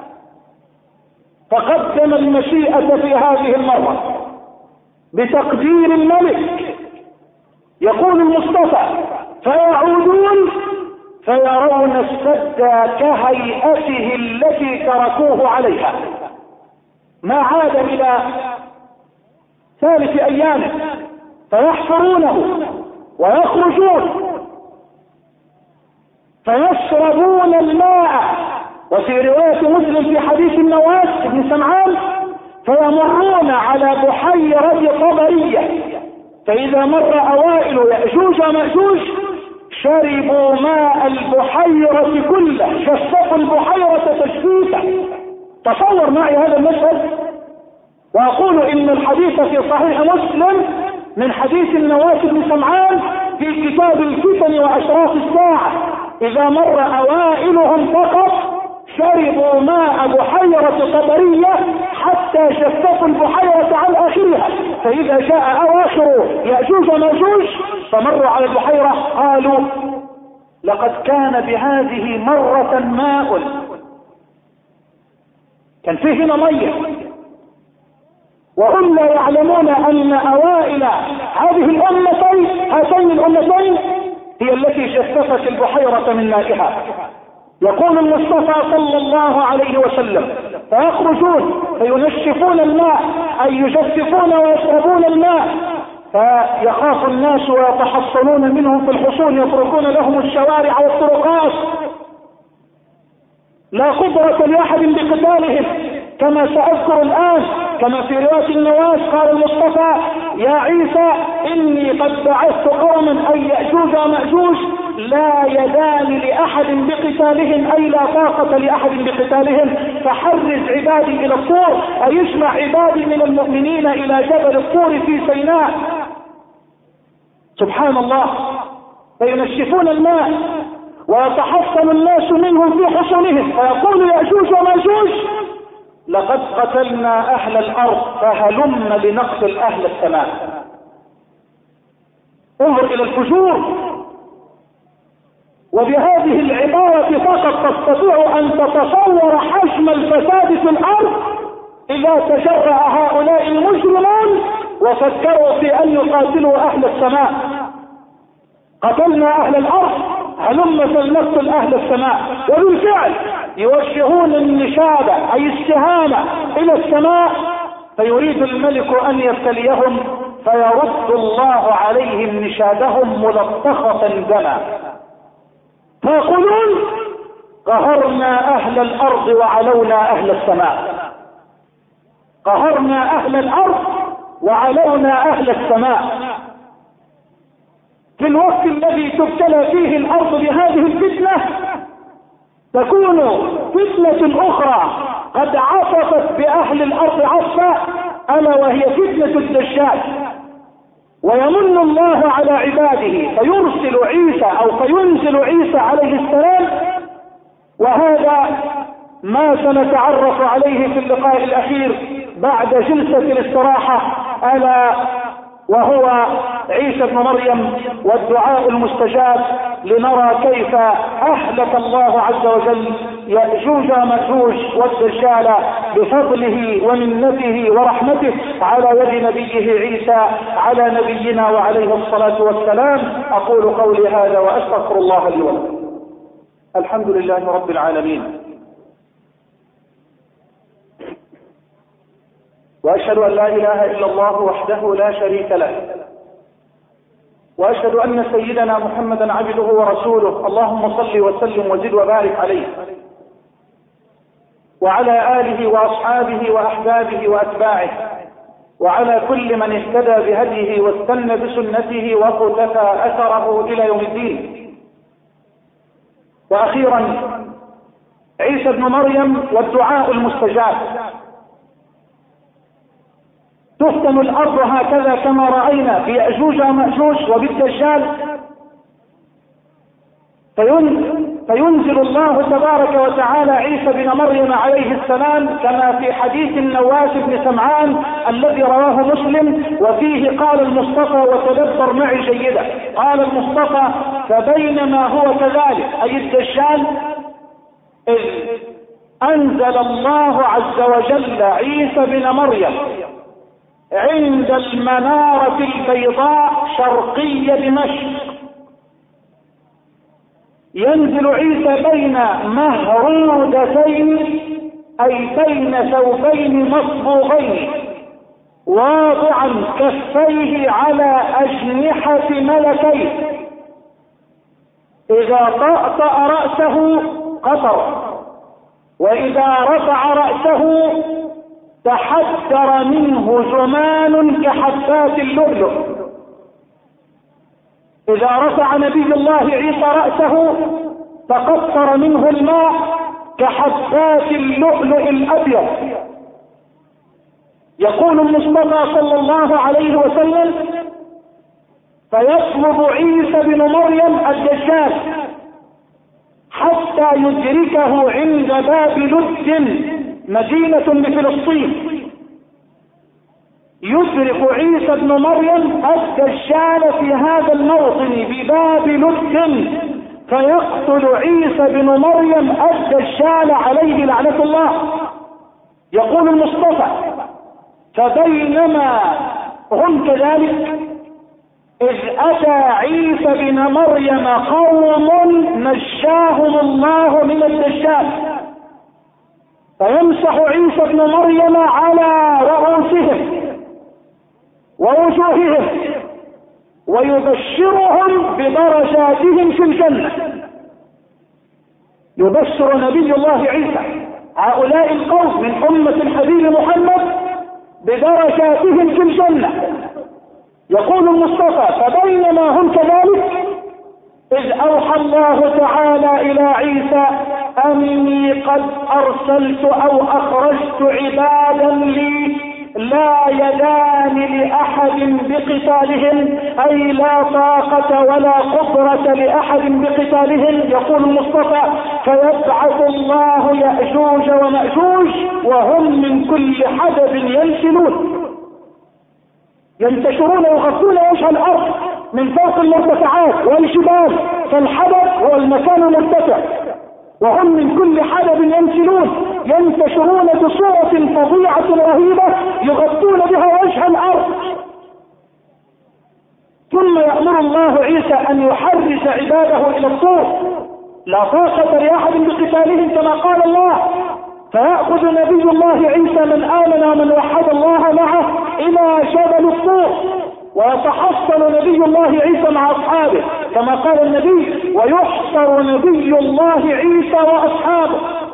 فقدم المشيئة في هذه المرة بتقدير الملك. يقول المصطفى فيعودون فيرون السد كهيئته التي تركوه عليها، ما عاد إلى ثالث أيامه، فيحفرونه ويخرجون فيشربون الماء. وفي رواية مسلم في حديث النواس بن سمعان فيمرون على بحيرة طبرية، فإذا مر أوائل يأجوج ومأجوج شربوا ماء البحيرة كله، شفقوا البحيرة تشفيفا. تصور معي هذا المشهد، وأقول إن الحديث في صحيح مسلم من حديث النواس بن سمعان في كتاب الفتن وأشراف الساعة، إذا مر أوائلهم فقط شربوا ماء بحيرة طبرية حتى شفقوا البحيرة عن آخرها، فإذا جاء أواخر يأجوج ومأجوج فمروا على البحيرة قالوا لقد كان بهذه مرة ماء، كان فيه هنا مية، وهم لا يعلمون أن أوائل هذه الأمتين هاتين الأمتين هي التي شففت البحيرة من مائها. يقول المصطفى صلى الله عليه وسلم فيخرجون فينشفون الماء أي يجففون ويشربون الماء، فيخاف الناس ويتحصنون منهم في الحصون، يتركون لهم الشوارع والطرقات، لا قدرة لأحد بقتالهم، كما سأذكر الآن كما في رواية النواس قال المصطفى يا عيسى إني قد بعثت قوما أي يأجوج ومأجوج لا يدان لأحد بقتالهم أي لا طاقة لأحد بقتالهم، فحرز عبادي إلى الطور، أي يجمع عبادي من المؤمنين إلى جبل الطور في سيناء. سبحان الله، فينشفون الماء ويتحصن الناس منهم في حصونهم، فيقول يأجوج ومأجوج لقد قتلنا أهل الأرض فهلم لنقتل أهل السماء. انظر إلى الفجور، وبهذه العبارة فقط تستطيع أن تتصور حجم الفساد في الأرض إذا تجرأ هؤلاء المجرمون وفكروا في أن يقاتلوا أهل السماء. قتلنا أهل الأرض هلم فلنقتل أهل السماء، وبالفعل يوجهون النشابة أي السهامة إلى السماء، فيريد الملك أن يبتليهم فيرد الله عليهم نشابهم ملطخة دما، فيقولون قهرنا أهل الأرض وعلونا أهل السماء، قهرنا أهل الأرض وعلونا أهل السماء. في الوقت الذي تبتلى فيه الأرض بهذه الفتنة تكون فتنة أخرى قد عصفت بأهل الأرض عصفا، ألا وهي فتنة الدجال. ويمن الله على عباده فيرسل عيسى أو فينزل عيسى عليه السلام، وهذا ما سنتعرف عليه في اللقاء الأخير بعد جلسة الاستراحة، ألا وهو عيسى ابن مريم والدعاء المستجاب، لنرى كيف أهلك الله عز وجل يأجوج ومأجوج والدجال بفضله ومنته ورحمته على يد نبيه عيسى على نبينا وعليه الصلاة والسلام. أقول قولي هذا وأستغفر الله لي ولكم. الحمد لله رب العالمين، وأشهد أن لا إله إلا الله وحده لا شريك له، وأشهد أن سيدنا محمدا عبده ورسوله، اللهم صل وسلم وزد وبارك عليه وعلى آله وأصحابه وأحبابه وأتباعه وعلى كل من اهتدى بهديه واستنى بسنته وقتفى أثره إلى يوم الدين. وأخيرا عيسى ابن مريم والدعاء المستجاب. تفتن الأرض هكذا كما رأينا في يأجوج ومأجوج وبالدجال، فينزل الله تبارك وتعالى عيسى بن مريم عليه السلام كما في حديث النواس بن سمعان الذي رواه مسلم، وفيه قال المصطفى وتدبر معي جيدا، قال المصطفى: فبينما هو كذلك أي الدجال إذ أنزل الله عز وجل عيسى بن مريم عند المنارة البيضاء شرقي دمشق. ينزل عيسى بين مهرودتين أي بين ثوبين مصبوغين، واضعا كفيه على أجنحة ملكين، إذا طأطأ رأسه قطر، وإذا رفع رأسه تحدر منه زمان كحبات اللؤلؤ. إذا رفع نبي الله عيسى رأسه تقطر منه الماء كحبات اللؤلؤ الأبيض. يقول المصطفى صلى الله عليه وسلم: فيطلب عيسى بن مريم الدجال حتى يدركه عند باب لد مدينة بفلسطين. يدرك عيسى بن مريم الدجال في هذا الموطن بباب لد، فيقتل عيسى بن مريم الدجال عليه لعنة الله. يقول المصطفى: فبينما هم كذلك إذ أتى عيسى بن مريم قوم نجاهم الله من الدجال، فيمسح عيسى بن مريم على رؤوسهم ووجوههم ويبشرهم بدرجاتهم في الجنة. يبشر نبي الله عيسى هؤلاء القوم من أمة الحبيب محمد بدرجاتهم في الجنة. يقول المصطفى: فبينما هم كذلك إذ أوحى الله تعالى إلى عيسى أني قد أرسلت أو أخرجت عبادا لي لا يدان لأحد بقتالهم، أي لا طاقة ولا قدرة لأحد بقتالهم. يقول المصطفى: فيبعث الله يأجوج ومأجوج وهم من كل حدب ينسلون، ينتشرون يغطون وجه الأرض من فوق المرتفعات والجبال، فالحدب هو المكان المرتفع، وهم من كل حدب ينسلون، ينتشرون بصورة فظيعة رهيبة يغطون بها وجه الأرض. ثم يأمر الله عيسى أن يحرج عباده إلى الطور، لا طاقة لأحد بقتالهم كما قال الله، فيأخذ نبي الله عيسى من آمن ومن وحد الله معه إلى جبل الطور، ويتحصن نبي الله عيسى مع أصحابه كما قال النبي: ويحصر نبي الله عيسى وأصحابه.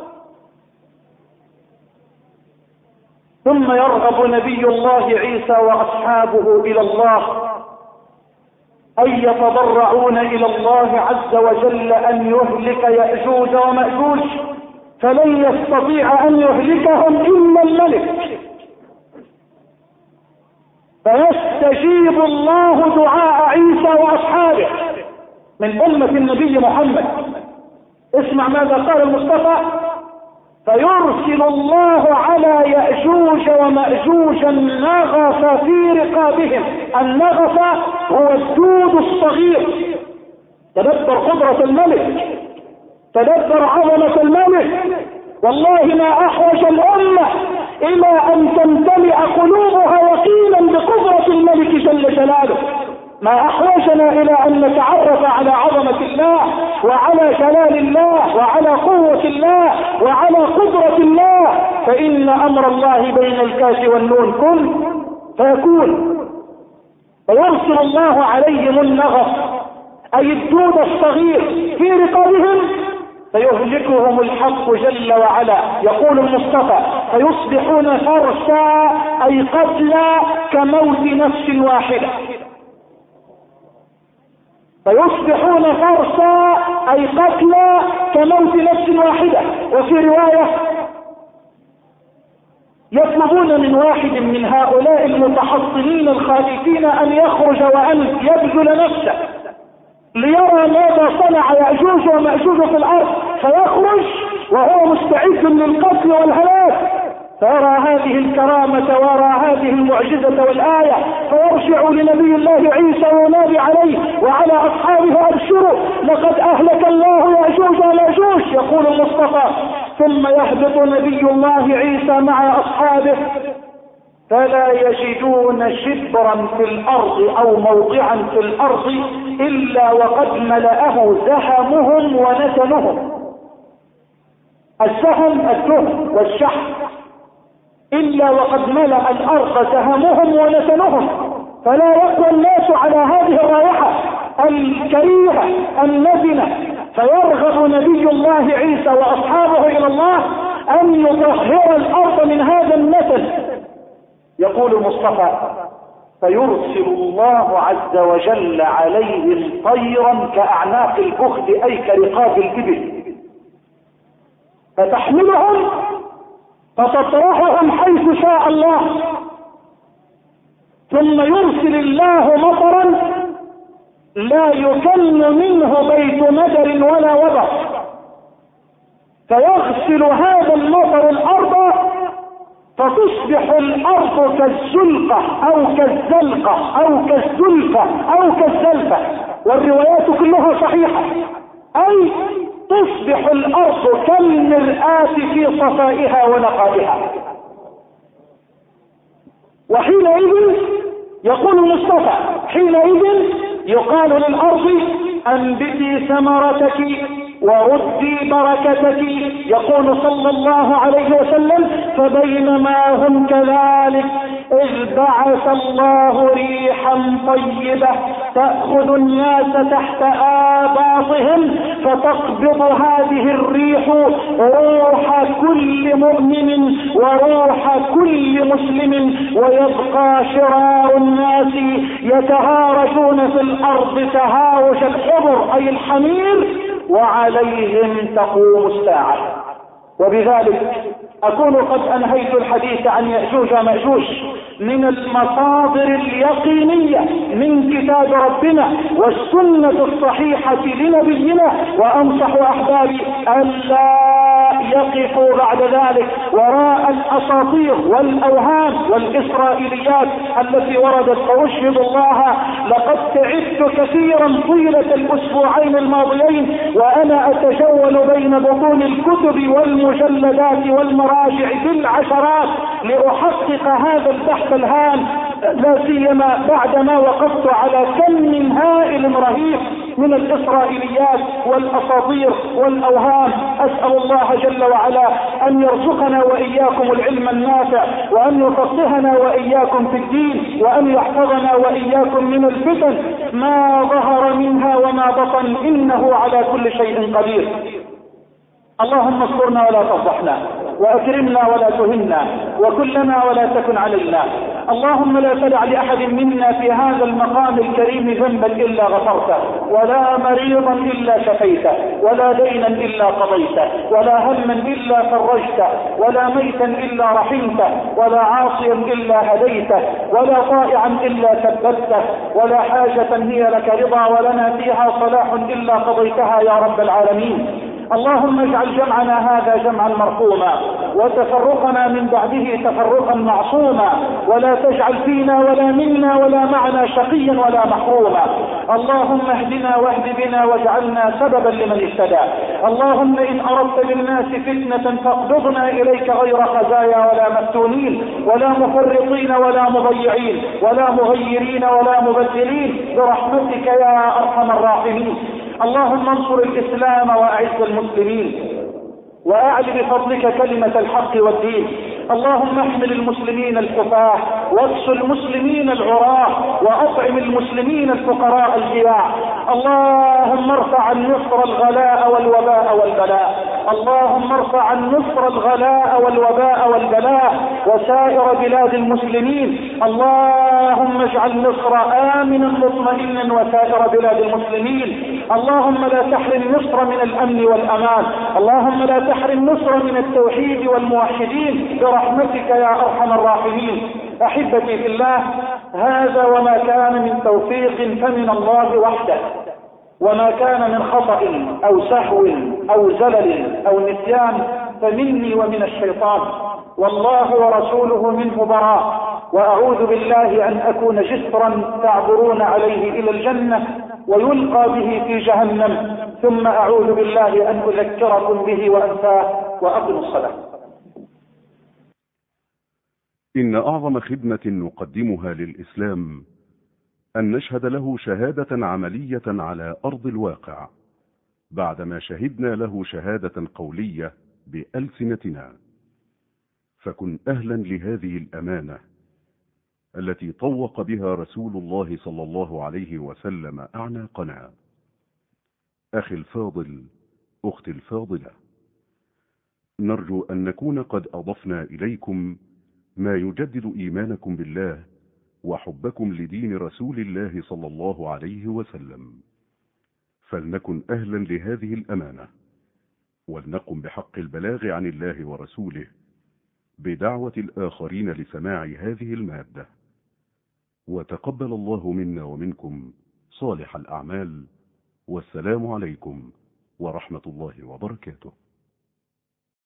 ثم يرغب نبي الله عيسى وأصحابه إلى الله أن يتضرعون إلى الله عز وجل أن يهلك يأجوج ومأجوج، فلن يستطيع أن يهلكهم إلا الملك. فيستجيب الله دعاء عيسى وأصحابه من أمة النبي محمد. اسمع ماذا قال المصطفى: فيرسل الله على يأجوج ومأجوج النغف في رقابهم. النغف هو الدود الصغير. تدبر قدرة الملك، تدبر عظمة الملك. والله ما أحوج الأمة إلى أن تمتلئ قلوبها يقينا بقدرة الملك جل جلاله. ما أحوجنا إلى أن نتعرف على عظمة الله وعلى جلال الله وعلى قوة الله وعلى قدرة الله، فإن أمر الله بين الكاف والنون كن فيكون. فيرسل الله عليهم النغص أي الدود الصغير في رقابهم فيهلكهم الحق جل وعلا. يقول المصطفى فيصبحون فرسا أي قتلى كموت نفس واحدة، فيصبحون فرسا أي قتلى كموت نفس واحدة. وفي رواية يطلبون من واحد من هؤلاء المتحصنين الخائفين أن يخرج وأن يبذل نفسه ليرى ماذا صنع يأجوج ومأجوج في الأرض، فيخرج وهو مستعد للقتل والهلاك، فيرى هذه الكرامة ويرى هذه المعجزة والآية، فيرجع لنبي الله عيسى وينادي عليه وعلى أصحابه أبشروا لقد أهلك الله يأجوج ومأجوج. يقول المصطفى ثم يهبط نبي الله عيسى مع أصحابه فلا يجدون شبرا في الأرض أو موضعا في الأرض إلا وقد ملأه زهمهم ونتنهم. الزهم الدهن والشحم، إلا وقد ملأ الأرض زهمهم ونتنهم، فلا يقوى الناس على هذه الرائحة الكريهة النتنة، فيرغب نبي الله عيسى وأصحابه إلى الله أن يطهر الأرض من هذا النتن. يقول المصطفى فيرسل الله عز وجل عليهم طيرا كأعناق البخت أي كرقاب الإبل، فتحملهم فتطرحهم حيث شاء الله، ثم يرسل الله مطرا لا يكن منه بيت مدر ولا وبر، فيغسل هذا المطر الأرض فتصبح الأرض كالزلقة أو كالزلقة أو كالزلفة أو كالزلفة، والروايات كلها صحيحة، أي تصبح الأرض كالمرآة في صفائها ونقائها. وحينئذ يقول المصطفى حينئذ يقال للأرض أنبتي ثمرتك وردي بركتك. يقول صلى الله عليه وسلم فبينما هم كذلك إذ بعث الله ريحا طيبة تأخذ الناس تحت آباطهم فتقبض هذه الريح روح كل مؤمن وروح كل مسلم، ويبقى شرار الناس يتهارجون في الأرض تهاوش الحبر أي الحمير وعليهم تقوم الساعة. وبذلك أكون قد أنهيت الحديث عن يأجوج ومأجوج من المصادر اليقينية من كتاب ربنا والسنة الصحيحة لنبينا، وأنصح أحبابي ألا يقفوا بعد ذلك وراء الأساطير والأوهام والإسرائيليات التي وردت. فأشهد الله لقد تعبت كثيرا طيلة الأسبوعين الماضيين وأنا أتجول بين بطون الكتب والمجلدات والمراجع بالعشرات لأحقق هذا البحث الهام، لا سيما بعدما وقفت على كم هائل رهيب من الإسرائيليات والأساطير والأوهام. أسأل الله جل وعلا أن يرزقنا وإياكم العلم النافع، وأن يفقهنا وإياكم في الدين، وأن يحفظنا وإياكم من الفتن ما ظهر منها وما بطن، إنه على كل شيء قدير. اللهم استرنا ولا تفضحنا، وأكرمنا ولا تهنا، وكلنا ولا تكن علينا. اللهم لا تدع لأحد منا في هذا المقام الكريم ذنبا إلا غفرته، ولا مريضا إلا شفيته، ولا دينا إلا قضيته، ولا هما إلا فرجته، ولا ميتا إلا رحمته، ولا عاصيا إلا هديته، ولا طائعا إلا ثبته، ولا حاجة هي لك رضا ولنا فيها صلاح إلا قضيتها يا رب العالمين. اللهم اجعل جمعنا هذا جمعا مرحوما وتفرقنا من بعده تفرقا معصوما، ولا تجعل فينا ولا منا ولا معنا شقيا ولا محروما. اللهم اهدنا واهد بنا واجعلنا سببا لمن اهتدى. اللهم إن أردت للناس فتنة فاقبضنا إليك غير خزايا ولا مفتونين ولا مفرطين ولا مضيعين ولا مغيرين ولا مبدلين برحمتك يا أرحم الراحمين. اللهم انصر الإسلام وأعز المسلمين وأعل بفضلك كلمة الحق والدين. اللهم احمل المسلمين الحفاة واكس المسلمين العراة وأطعم المسلمين الفقراء الجياع. اللهم ارفع النصر الغلاء والوباء والبلاء. اللهم ارفع النصر الغلاء والوباء والبلاء وسائر بلاد المسلمين. اللهم اجعل مصر آمنا مطمئنا وسائر بلاد المسلمين. اللهم لا تحرم مصر من الأمن والأمان. اللهم لا تحرم مصر من التوحيد والموحدين برحمتك يا أرحم الراحمين. أحبتي في الله، هذا وما كان من توفيق فمن الله وحده، وما كان من خطأ أو سهو أو زلل أو نسيان فمني ومن الشيطان، والله ورسوله منه براء. وأعوذ بالله أن أكون جسرا تعبرون عليه إلى الجنة ويلقى به في جهنم، ثم أعوذ بالله أن أذكركم به وأنساه. وأقم الصلاة. إن أعظم خدمة نقدمها للإسلام أن نشهد له شهادة عملية على أرض الواقع بعدما شهدنا له شهادة قولية بألسنتنا. فكن أهلا لهذه الأمانة التي طوق بها رسول الله صلى الله عليه وسلم أعناقنا. أخي الفاضل، أختي الفاضلة، نرجو أن نكون قد أضفنا إليكم ما يجدد إيمانكم بالله وحبكم لدين رسول الله صلى الله عليه وسلم. فلنكن أهلا لهذه الأمانة، ولنقم بحق البلاغ عن الله ورسوله بدعوة الآخرين لسماع هذه المادة. وتقبل الله منا ومنكم صالح الأعمال، والسلام عليكم ورحمة الله وبركاته.